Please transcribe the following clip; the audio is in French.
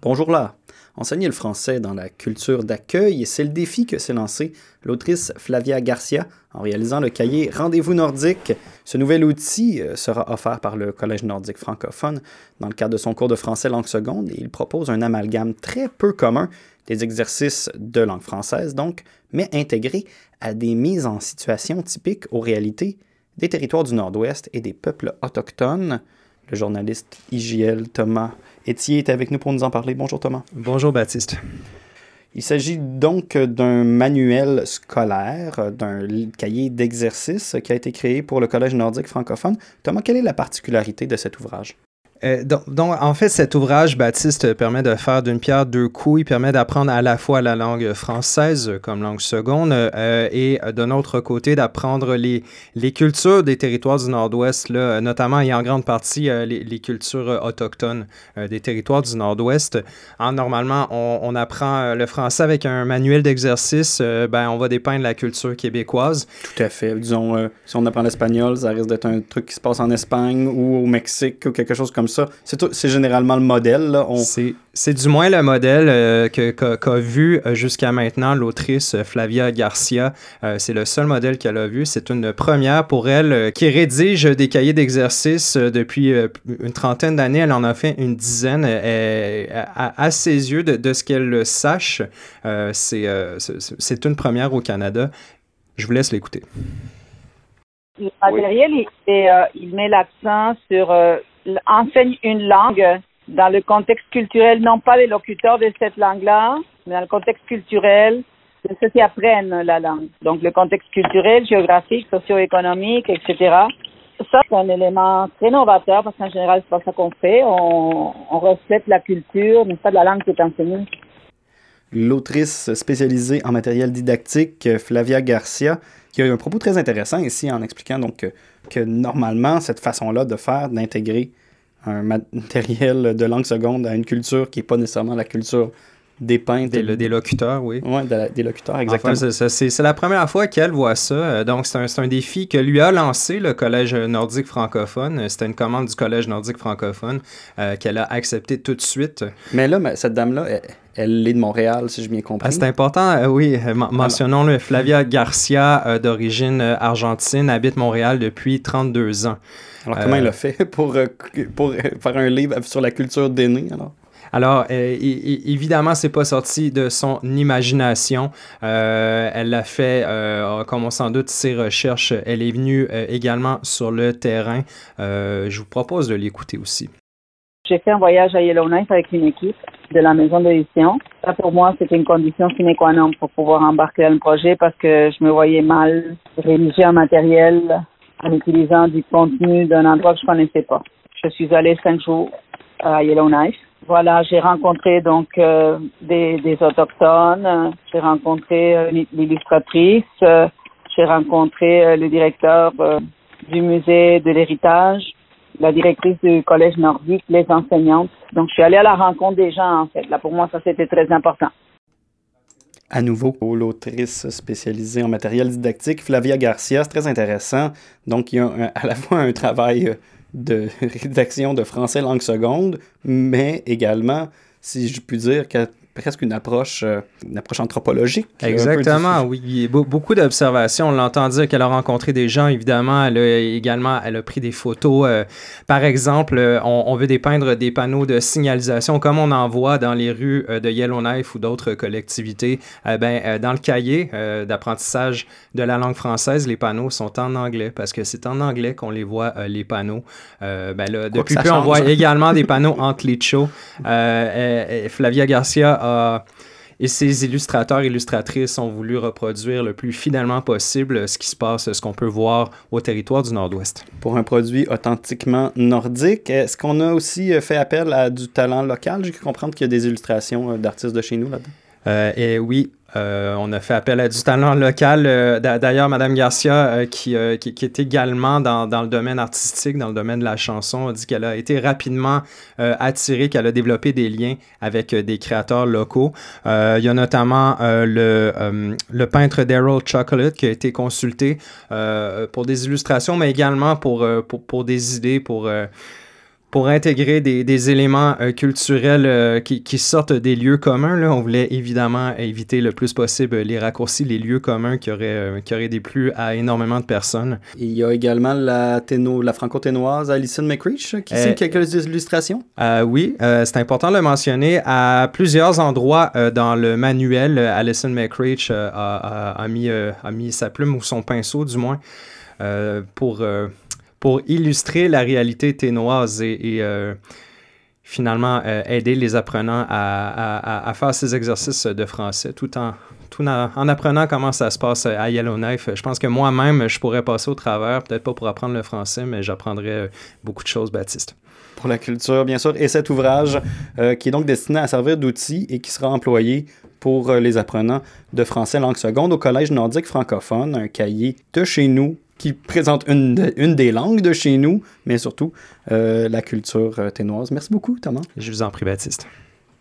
Bonjour là! Enseigner le français dans la culture d'accueil, c'est le défi que s'est lancé l'autrice Flavia Garcia en réalisant le cahier Rendez-vous nordique. Ce nouvel outil sera offert par le Collège nordique francophone dans le cadre de son cours de français langue seconde et il propose un amalgame très peu commun des exercices de langue française donc, mais intégrés à des mises en situation typiques aux réalités des territoires du Nord-Ouest et des peuples autochtones. Le journaliste IJL Thomas Etier est avec nous pour nous en parler. Bonjour Thomas. Bonjour Baptiste. Il s'agit donc d'un manuel scolaire, d'un cahier d'exercices qui a été créé pour le Collège nordique francophone. Thomas, quelle est la particularité de cet ouvrage? Donc, en fait, cet ouvrage, Baptiste, permet de faire d'une pierre deux coups. Il permet d'apprendre à la fois la langue française comme langue seconde et d'un autre côté, d'apprendre les cultures des territoires du Nord-Ouest, là, notamment et en grande partie les cultures autochtones des territoires du Nord-Ouest. Normalement, on apprend le français avec un manuel d'exercice. On va dépeindre la culture québécoise. Tout à fait. Disons, si on apprend l'espagnol, ça risque d'être un truc qui se passe en Espagne ou au Mexique ou quelque chose comme ça. C'est généralement le modèle. Là. C'est du moins le modèle qu'a vu jusqu'à maintenant l'autrice Flavia Garcia. C'est le seul modèle qu'elle a vu. C'est une première pour elle qui rédige des cahiers d'exercices depuis une trentaine d'années. Elle en a fait une dizaine. À ses yeux, de ce qu'elle sache, c'est une première au Canada. Je vous laisse l'écouter. Le matériel, il met l'accent sur enseigne une langue dans le contexte culturel, non pas les locuteurs de cette langue-là, mais dans le contexte culturel de ceux qui apprennent la langue. Donc, le contexte culturel, géographique, socio-économique, etc. Ça, c'est un élément très novateur parce qu'en général, c'est pas ça qu'on fait. On reflète la culture, mais pas de la langue qui est enseignée. L'autrice spécialisée en matériel didactique, Flavia Garcia, qui a eu un propos très intéressant ici en expliquant donc que normalement, cette façon-là de faire, d'intégrer un matériel de langue seconde à une culture qui n'est pas nécessairement la culture dépeinte. Des locuteurs, oui. Oui, des locuteurs, exactement. Enfin, c'est la première fois qu'elle voit ça. Donc, c'est un défi que lui a lancé le Collège nordique francophone. C'était une commande du Collège nordique francophone qu'elle a acceptée tout de suite. Mais là, cette dame-là, elle est de Montréal, si j'ai bien compris. C'est important, oui. Mentionnons-le. Flavia Garcia, d'origine argentine, habite Montréal depuis 32 ans. Alors, comment elle a fait pour faire un livre sur la culture d'aînés, alors? Alors, évidemment, c'est pas sorti de son imagination. Elle l'a fait, comme on s'en doute, ses recherches. Elle est venue également sur le terrain. Je vous propose de l'écouter aussi. J'ai fait un voyage à Yellowknife avec une équipe de la maison d'édition. Ça, pour moi, c'était une condition sine qua non pour pouvoir embarquer dans le projet parce que je me voyais mal rédiger un matériel en utilisant du contenu d'un endroit que je connaissais pas. Je suis allée 5 jours à Yellowknife. Voilà, j'ai rencontré donc des autochtones, j'ai rencontré l'illustratrice, j'ai rencontré le directeur du musée de l'héritage, la directrice du collège nordique, les enseignantes. Donc, je suis allée à la rencontre des gens, en fait. Là, pour moi, ça, c'était très important. À nouveau, l'autrice spécialisée en matériel didactique, Flavia Garcia, c'est très intéressant. Donc, il y a à la fois un travail de rédaction de français langue seconde, mais également, si je puis dire, presque une approche anthropologique. Exactement, oui. Il y a beaucoup d'observations. On l'entend dire qu'elle a rencontré des gens, évidemment. Elle a pris des photos. Par exemple, on veut dépeindre des panneaux de signalisation comme on en voit dans les rues de Yellowknife ou d'autres collectivités. Dans le cahier d'apprentissage de la langue française, les panneaux sont en anglais parce que c'est en anglais qu'on les voit, les panneaux. Depuis peu, on voit également des panneaux entre les shows. Flavia Garcia et ses illustrateurs et illustratrices ont voulu reproduire le plus fidèlement possible ce qui se passe, ce qu'on peut voir au territoire du Nord-Ouest. Pour un produit authentiquement nordique, est-ce qu'on a aussi fait appel à du talent local? J'ai cru comprendre qu'il y a des illustrations d'artistes de chez nous là-dedans. Et oui, on a fait appel à du talent local. D'ailleurs, Mme Garcia, qui est également dans le domaine artistique, dans le domaine de la chanson, a dit qu'elle a été rapidement attirée, qu'elle a développé des liens avec des créateurs locaux. Il y a notamment le peintre Daryl Chocolate qui a été consulté pour des illustrations, mais également pour des idées, pour pour intégrer des éléments culturels qui sortent des lieux communs. Là. On voulait évidemment éviter le plus possible les raccourcis, les lieux communs qui auraient déplu à énormément de personnes. Il y a également la franco-ténoise Alison McCreach qui signe quelques illustrations. Oui, c'est important de le mentionner. À plusieurs endroits dans le manuel, Alison McCreach a mis sa plume ou son pinceau, du moins, pour illustrer la réalité ténoise et finalement aider les apprenants à faire ces exercices de français tout en apprenant comment ça se passe à Yellowknife. Je pense que moi-même, je pourrais passer au travers, peut-être pas pour apprendre le français, mais j'apprendrais beaucoup de choses, Baptiste. Pour la culture, bien sûr, et cet ouvrage qui est donc destiné à servir d'outil et qui sera employé pour les apprenants de français langue seconde au Collège nordique francophone, un cahier de chez nous qui présente une des langues de chez nous, mais surtout la culture ténoise. Merci beaucoup, Thomas. Je vous en prie, Baptiste.